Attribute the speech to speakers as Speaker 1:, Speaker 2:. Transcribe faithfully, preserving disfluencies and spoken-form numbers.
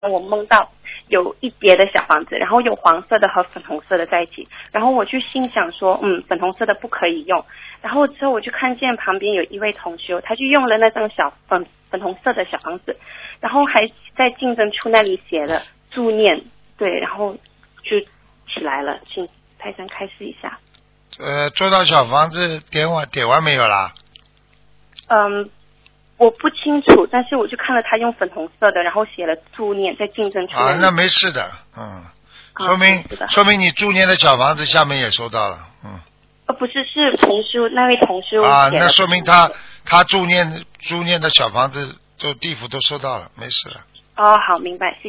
Speaker 1: 我梦到有一叠的小房子，然后有黄色的和粉红色的在一起，然后我就心想说，嗯，粉红色的不可以用。然后之后我就看见旁边有一位同修，他就用了那张小粉粉红色的小房子，然后还在竞争处那里写了助念，对，然后就起来了，请台长开示一下。
Speaker 2: 呃，做到小房子点完点完没有啦？
Speaker 1: 嗯，我不清楚，但是我就看了他用粉红色的，然后写了助念在竞争处
Speaker 2: 啊，那没事的，嗯，说明、
Speaker 1: 啊、
Speaker 2: 说明你助念的小房子下面也收到了，嗯。
Speaker 1: 呃，不是，是同修那位同修
Speaker 2: 啊，那说明他他助念助念的小房子，就地府都收到了，没事了。
Speaker 1: 哦，好，明白，谢谢。